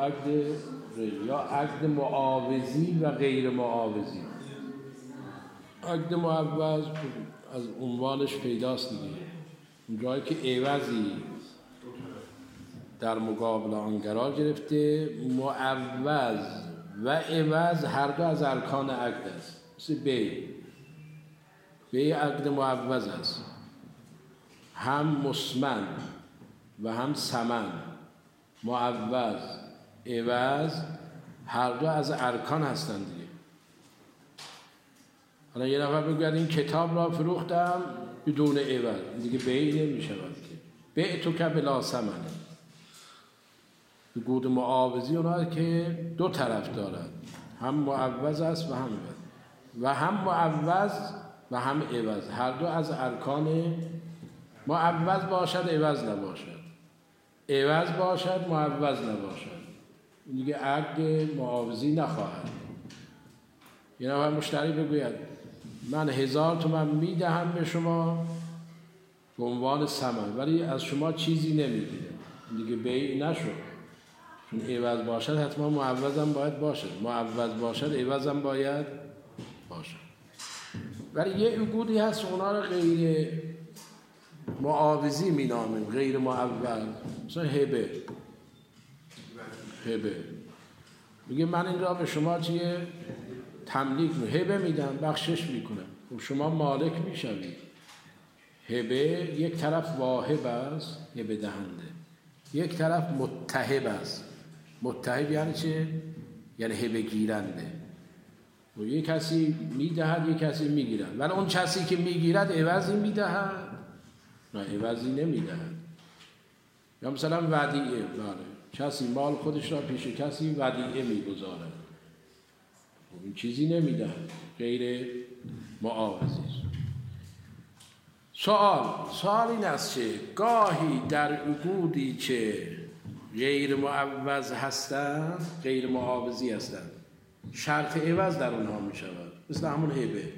یا عقد معاوضی و غیر معاوضی. عقد معوض از عنوانش پیداست دیگه، اون جایی که عوضی در مقابل آن قرار گرفته. معوض و عوض هر دو از ارکان عقد است. مثل بی عقد معوض است، هم مسمن و هم ثمن. معوض عوض هر دو از ارکان هستند دیگه. حالا یه نفر بگوید این کتاب را فروختم بدون عوض، دیگه بیع نمی شود که. بیع تو که بلا ثمنه. عقود معاوضی اونها که دو طرف دارد، هم معوض است و هم عوض، و هم معوض و هم عوض، هر دو از ارکان. معوض باشد عوض نباشد، عوض باشد معوض نباشد، دیگه عقد معاوضی نخواهد. یه نفر مشتری بگوید من 1000 تومان میدهم به شما به عنوان ثمن، ولی از شما چیزی نمیگیره، دیگه بیع نشد. چون عوض باشد حتما معوض هم باید باشد، معوض باشد عوض هم باید باشد. ولی یه عقودی هست اونا رو غیر معاوضی مینامیم، غیر معوض. مثلا هبه میگه من این را به شما چیه تملیک هبه میدم، بخشش میکنم، خب شما مالک میشوید. هبه یک طرف واهب است، هبه دهنده، یک طرف متهب است. متهب یعنی چه؟ یعنی هبه گیرنده. و یک کسی میدهد یک کسی میگیرد، ولی اون کسی که میگیرد عوضی میدهد؟ نه، عوضی نمیدهد. یا مثلا ودیعه، کسی مال خودش را پیش کسی ودیعه میگذارد، این چیزی نمیدهد، غیر معاوضی است. سوال این است که گاهی در عقودی که غیر معوض هستند، غیر معاوضی هستند، شرط عوض در اونها می شود. مثل همون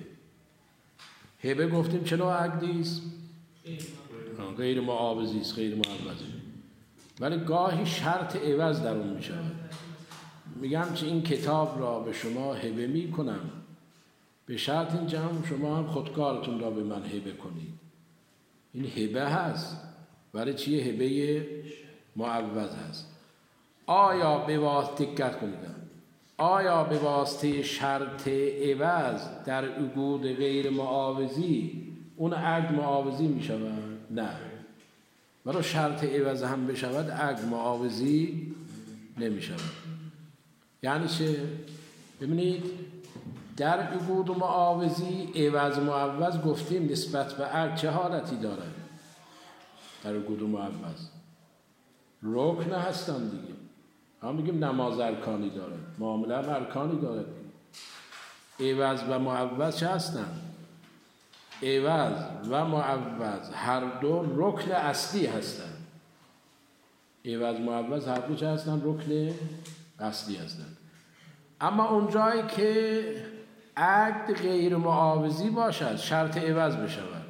هبه گفتیم چه نوع عقدی است؟ غیر معاوضی است، غیر معوضی، ولی گاهی شرط عوض در اون می شود. میگم که این کتاب را به شما هبه می کنم به شرط این جمع شما هم خودکارتون را به من هبه کنید. این هبه هست، ولی چیه؟ هبه معوض هست. آیا به واسطه دقت کنید، آیا به واسطه شرط عوض در عقود غیر معاوضی اون عقد معاوضی می شود؟ نه. برای شرط عوض هم بشود عقد معاوضی نمی شود. یعنی چه؟ ببینید در عقود معاوضی عوض معوض گفتیم نسبت به عقد چه حالتی دارد؟ در عقود معوض رکن هستند دیگه. هم میگیم نماز ارکانی دارد، معامله هم ارکانی دارد. عوض و معوض چه هستند؟ عوض و معوض هر دو رکن اصلی هستند. عوض معوض هر دو چه هستند؟ رکن اصلی هستند. اما اون جایی که عقد غیر معاوضی باشد شرط عوض بشود،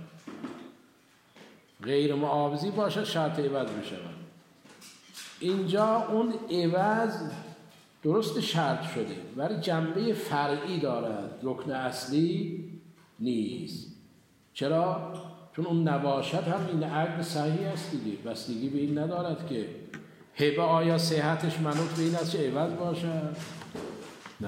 غیر معاوضی باشد شرط عوض بشود، اینجا اون عوض درست شرط شده ولی جنبه فرعی دارد، رکن اصلی نیست. چرا؟ چون اون نباشد هم این عقد صحیح است دیگه، بستگی به این ندارد که هبه آیا صحتش منوط به این است که عوض باشد؟ نه.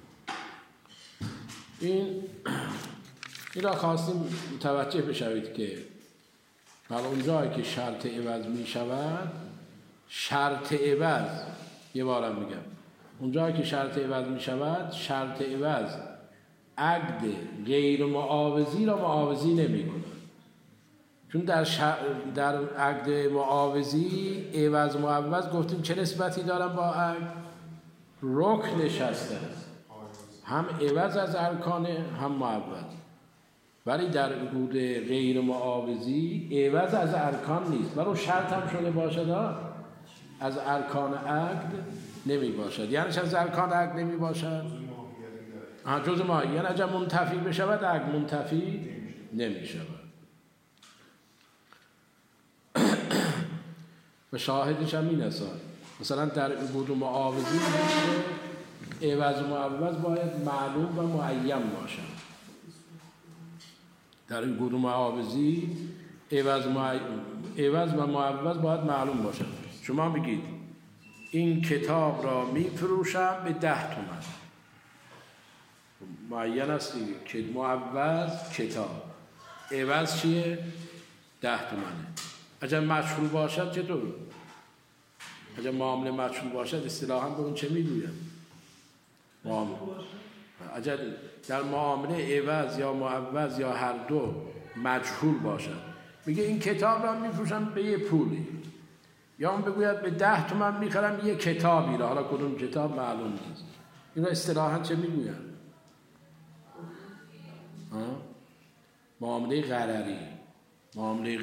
این را خواستیم متوجه بشوید که حالا اونجایی که شرط عوض می شود، شرط عوض، یه بارم میگم، اونجایی که شرط عوض می شود شرط عوض عقد غیر معاوضی را معاوضی نمی کند. چون در عقد معاوضی عوض معوض گفتیم چه نسبتی دارن با عقد؟ رکنش هستن، هم عوض از ارکان هم معوض. ولی در عقود غیر معاوضی عوض از ارکان نیست، ولی شرط هم شده باشد از ارکان عقد نمی باشد. یعنی از ارکان عقد نمی باشد جز ما، یعنی اگر منتفی بشود عقد منتفی نمی شود. و شاهدش هم این است، مثلا در عقود معاوضی عوض و معوض باید معلوم و معین باشد. در عقود معاوضی عوض و معوض باید معلوم باشد. شما میگید این کتاب را میفروشم به 10 تومن، معین است دیگه که معوض کتاب، عوض چیه؟ 10 تومنه. اگر مجهول باشد چطور؟ اگر معامله مجهول باشد اصطلاحاً به اون چه میگویم؟ معامله. اگر در معامله عوض یا معوض یا هر دو مجهول باشد، میگه این کتاب را میفروشم به یه پولی، یا اون بگوید به 10 تومن میخرم یه کتابی را، حالا کدوم کتاب معلوم نیست. این را اصطلاحاً چه میگویم؟ معامله غرری. معامله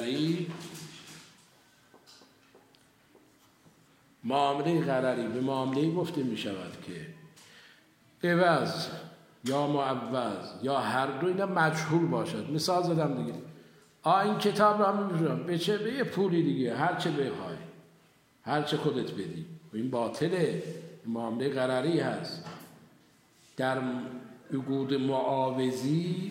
غرری به معامله گفته می شود که عوض یا معوض یا هر دو اینا مجهول باشد. مثال زدم دیگه، این کتاب را می‌فروشم به چه؟ به یه پولی دیگه، هر چه بخوای، هر چه خودت بدی. این باطله، معامله غرری هست. در عقود معاوضی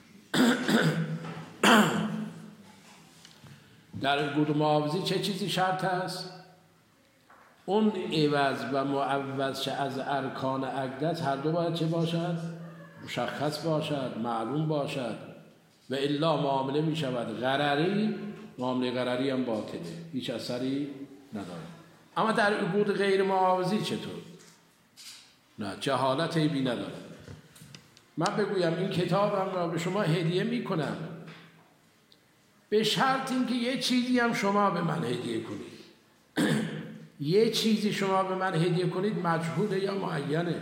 در عقود معاوضی چه چیزی شرط هست؟ اون عوض و معوض چه از ارکان عقد هر دو باید چه باشد؟ مشخص باشد، معلوم باشد، و الا معامله می شود غرری. معامله غرری هم باطله، هیچ اثری نداره. اما در عقود غیر معاوضی چطور؟ نه، جهالت عیبی نداره. من بگویم این کتابم را به شما هدیه می کنم به شرط اینکه یه چیزی هم شما به من هدیه کنید. یه چیزی شما به من هدیه کنید مجهوله یا معینه؟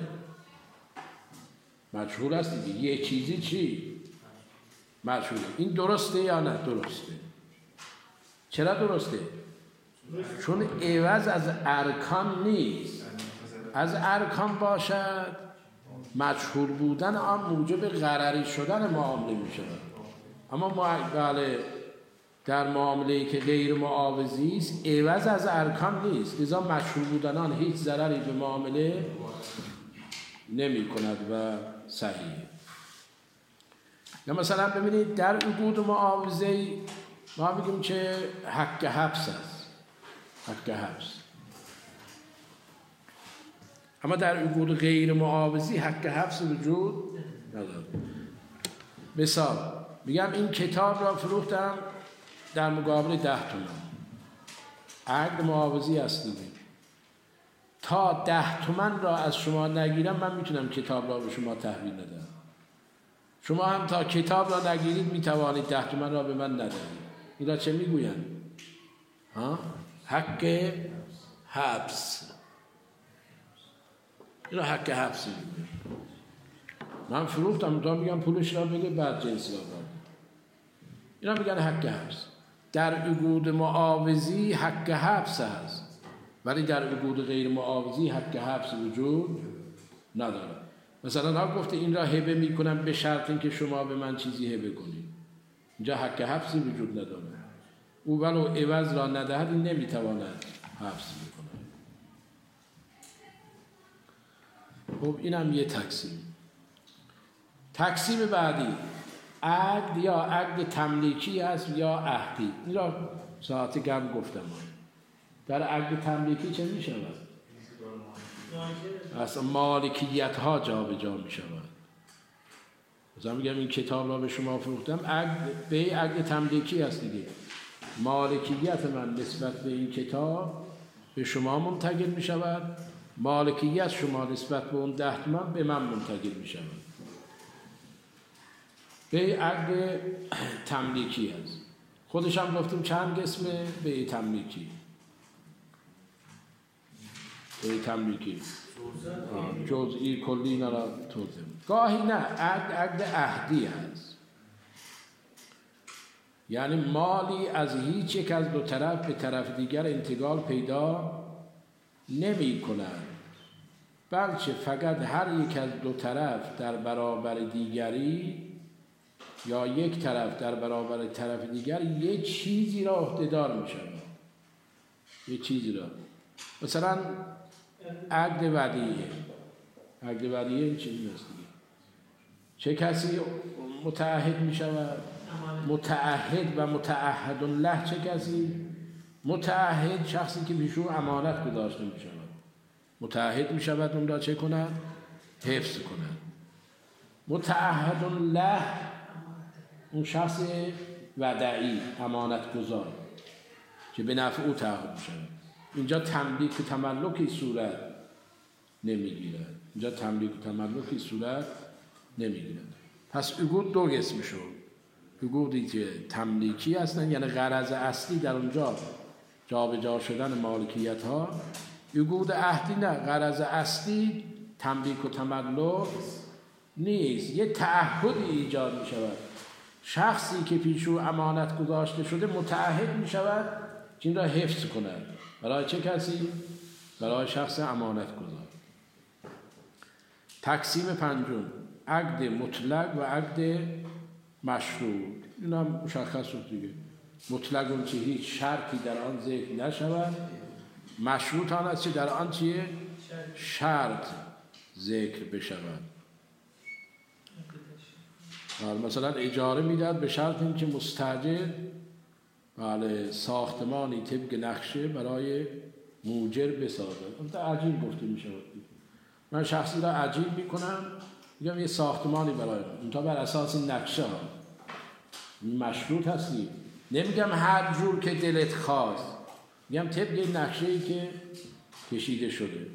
مجهول است دیگه. یه چیزی چی؟ مجهوله. این درسته یا نه؟ درسته. چرا درسته؟ چون عوض از ارکان نیست. از ارکان باشد مجهول بودن آن موجب غرری شدن معامله می شود. اما بله، در معامله‌ای که غیر معاوضی است عوض از ارکان نیست، لذا مجهول بودن آن هیچ ضرری به معامله نمی کند و صحیح. یا مثلا ببینید در عقود معاوضه ما میگیم که حق حبس است، حق حبس. اما در عقود غیر معاوضی حق حبس وجود نداره. مثال میگم این کتاب را فروختم در مقابل 10 تومن، عقد معاوضی است دیگه. تا 10 تومن را از شما نگیرم من میتونم کتاب را به شما تحویل ندم. شما هم تا کتاب را نگیرید میتوانید 10 تومن را به من ندهید. این را چه میگوین؟ حق حبس. این را حق حبس میگوین. من فروختم تا میگم پولش را بده بعد جنس را بده. این را میگن حق حبس. در عقود معاوضی حق حبس هست، ولی در عقود غیر معاوضی حق حبس وجود نداره. مثلا ها گفته این را هبه میکنم به شرط اینکه شما به من چیزی هبه کنید. اینجا حق حبسی وجود نداره. او ولو عوض را ندهد این نمیتواند حبس بکنه. خب اینم یه تقسیم. تقسیم بعدی عقد یا عقد تملیکی است یا عهدی. این را ساعت قبل گفتم. در عقد تملیکی چه می شود؟ اصلا مالکیت ها جا به جا می شود. مثلا میگم این کتاب را به شما فروختم، عقد به عقد تملیکی است دیگه. مالکیت من نسبت به این کتاب به شما منتقل می شود، مالکیت شما نسبت به اون 10 تومن به من منتقل می شود. به عقد تملیکی است. خودش هم گفتیم چند قسمه به تملیکی. به تملیکی جزئی کلی نرا توضیح. گاهی نه، عقد عهدی هست. یعنی مالی از هیچ یک از دو طرف به طرف دیگر انتقال پیدا نمی کند، بلکه فقط هر یک از دو طرف در برابر دیگری یا یک طرف در برابر طرف دیگر یک چیزی را عهده‌دار می شود. یک چیزی را، مثلا عقد ودیعه. عقد ودیعه این چیزی است دیگه. چه کسی متعهد می شود؟ متعهد و متعهد له چه کسی؟ متعهد شخصی که پیش او امانت گذاشته می شود. متعهد می شود اون را چه کند؟ حفظ کند. متعهد له اون شخص ودعی، امانت گذار که به نفع او تعهد می شود. اینجا تملیک و تملکی صورت نمیگیرد. اینجا تملیک و تملکی صورت نمیگیرد. پس عقود دو قسم شد. عقودی که تملیکی هستند، یعنی غرض اصلی در اونجا جابجا شدن مالکیت ها. عقود عهدی نه، غرض اصلی تملیک و تملک نیست. یه تعهدی ایجاد می شود. شخصی که پیش او امانت گذاشته شده متعهد می شود که این را حفظ کند. برای چه کسی؟ برای شخص امانت گذار. تقسیم پنجم، عقد مطلق و عقد مشروط. این هم مشخص شد دیگه. مطلق اون چه هیچ شرطی در آن ذکر نشود، مشروط آن است که در آن چیه؟ شرط ذکر بشود. مثلا اجاره میداد به شرط اینکه مستاجر ساختمانی طبق نقشه برای موجر بسازد. اون عجیب گفته می شود. من شخصی را عجیب میکنم، میگم یه ساختمانی برای اون تا بر اساس این نقشه ها مشروط هستی. نمیگم هر جور که دلت خواست، میگم طبق نقشه‌ای که کشیده شده.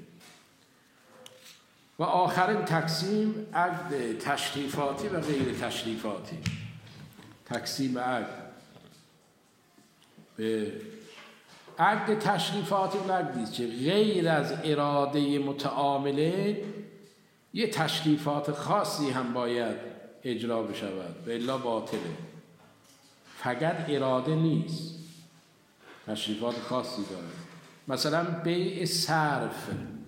و آخرین تقسیم عقد تشریفاتی و غیر تشریفاتی. تقسیم عقد به عقد تشریفاتی و عقدی که غیر از اراده متعامله یه تشریفات خاصی هم باید اجرا بشود و الا باطله. فقط اراده نیست، تشریفات خاصی داره. مثلا بیع صرف.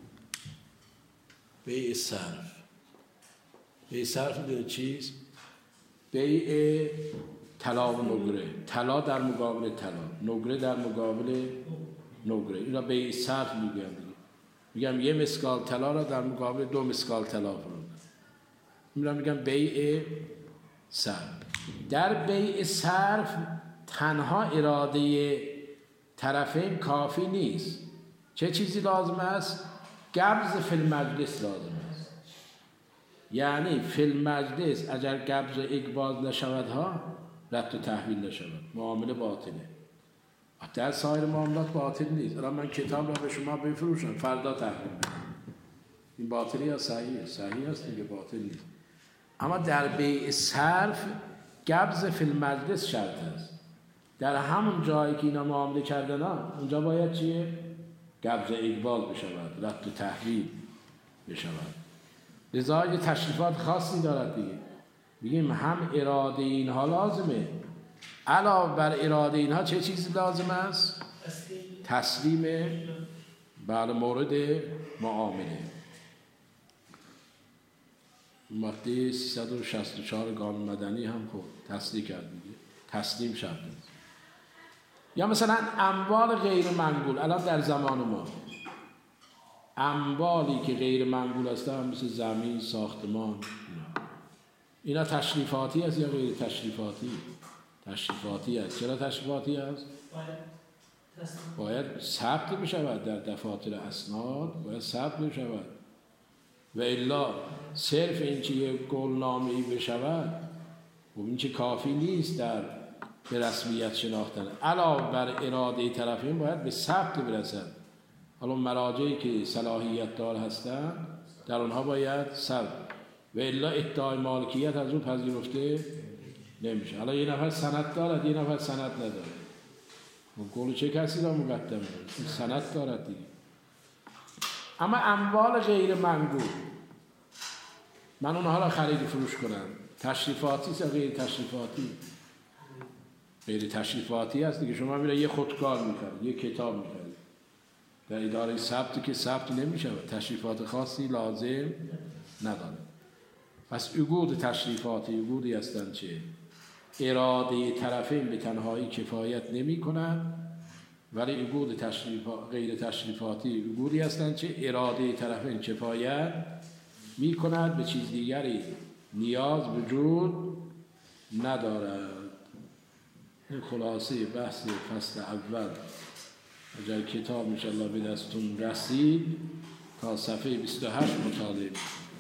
بیع صرف میدونه چیست؟ بیع طلا و نقره. طلا در مقابل طلا، نقره در مقابل نقره. این را بیع صرف میگم یه مسکال طلا را در مقابل 2 مسکال طلا فروختن. میگم بیع صرف. در بیع صرف تنها اراده طرفین کافی نیست. چه چیزی لازم است؟ قبض فی المجلس لازم است. یعنی فی المجلس اگر قبض و اقباض نشود ها، رد و تحویل نشود، معامله باطله. در سایر معاملات باطل نیست. الان من کتاب را به شما بفروشم، فردا تحویل بدم، این باطلی یا صحیحه؟ صحیح است دیگه، باطل نیست. اما در بیع صرف قبض فی المجلس شرط است. در همون جایی که اینا معامله کردن ها، اونجا باید چیه؟ قبض و اقبال بشود، رد و تحویل بشود. لذا یه تشریفات خاصی دارد دیگه. میگیم هم اراده اینها لازمه، علاوه بر اراده اینها چه چیزی لازم است؟ تسلیم بر مورد معامله. ماده 364 قانون مدنی هم خب تصدیق کرد دیگه، تسلیم شرط است. یا مثلا اموال غیر منقول. الان در زمان ما اموالی که غیر منقول هستن مثل زمین، ساختمان، اینا تشریفاتی است یا غیر تشریفاتی؟ تشریفاتی است. چرا تشریفاتی است؟ باید ثبت بشود در دفاتر اسناد، باید ثبت بشود. و الا صرف این که یک قولنامه‌ای بشود و این که کافی نیست در به رسمیت شناختن. علاوه بر اراده طرفین باید به ثبت برسد. حالا مراجعی که صلاحیت دار هستند در آنها باید ثبت، و الا ادعای مالکیت از اون پذیرفته نمیشه. حالا یه نفر سند دارد، یه نفر سند نداره، قول چه کسی را مقدم دارد؟ سند دارد دیگه. اما اموال غیر منقول، من اونها را خرید فروش کنم، تشریفاتی است یا غیر تشریفاتی؟ غیر تشریفاتی است دیگه. شما میره یه خودکار میکنید، یه کتاب میکنید در اداره ثبتی که ثبت نمیشه، تشریفات خاصی لازم نداره. پس عقود تشریفاتی عقودی هستند که اراده طرفین به تنهایی کفایت نمی کنند، ولی عقود غیر تشریفاتی عقودی هستند که اراده طرفین کفایت می کند، به چیز دیگری نیاز وجود ندارد. این خلاصه بحث فصل اول. اگر کتاب انشاءالله به دستون رسید تا صفحه 28 مطالعه